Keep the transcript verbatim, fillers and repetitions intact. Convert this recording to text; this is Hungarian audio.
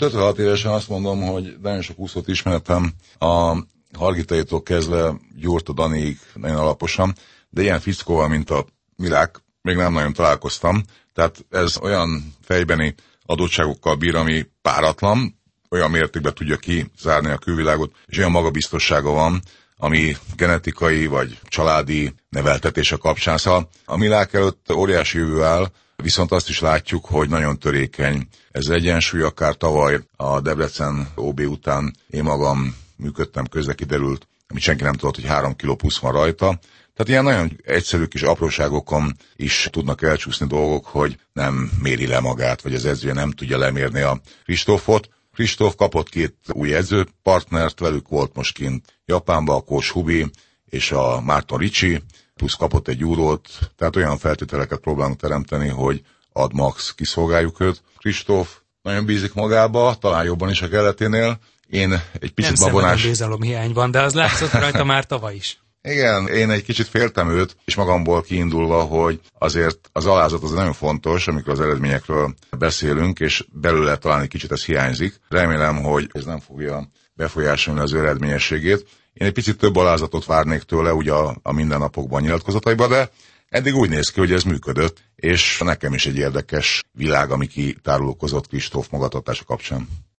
ötvenhat évesen azt mondom, hogy nagyon sok úszót ismertem, a Hargitaitól kezdve Gyurta Daniig nagyon alaposan, de ilyen fickóval, mint a Milák, még nem nagyon találkoztam. Tehát ez olyan fejbeni adottságokkal bír, ami páratlan, olyan mértékben tudja kizárni a külvilágot, és olyan magabiztossága van, ami genetikai vagy családi neveltetése kapcsán. Szóval a Milák előtt óriási jövő áll, viszont azt is látjuk, hogy nagyon törékeny ez egyensúly, akár tavaly a Debrecen ó bé után én magam működtem, közre kiderült, amit senki nem tudott, hogy három kiló plusz van rajta. Tehát ilyen nagyon egyszerű kis apróságokon is tudnak elcsúszni dolgok, hogy nem méri le magát, vagy az edzője nem tudja lemérni a Kristófot. Kristóf kapott két új edzőpartnert, velük volt most kint Japánba a Kós Hubi és a Márton Ricsi, plusz kapott egy júrót, tehát olyan feltételeket próbálunk teremteni, hogy ad max kiszolgáljuk őt. Kristóf nagyon bízik magába, talán jobban is a keleténél. Én egy picit nem babonás... Nem bizalomhiány van, de az látszott rajta már tavaly is. Igen, én egy kicsit féltem őt, és magamból kiindulva, hogy azért az alázat az nagyon fontos, amikor az eredményekről beszélünk, és belőle talán egy kicsit ez hiányzik. Remélem, hogy ez nem fogja befolyásolni az ő eredményességét. Én egy picit több alázatot várnék tőle ugye a, a mindennapokban nyilatkozataiban, de eddig úgy néz ki, hogy ez működött, és nekem is egy érdekes világ, ami kitárulókozott Kristóf magatartása kapcsán.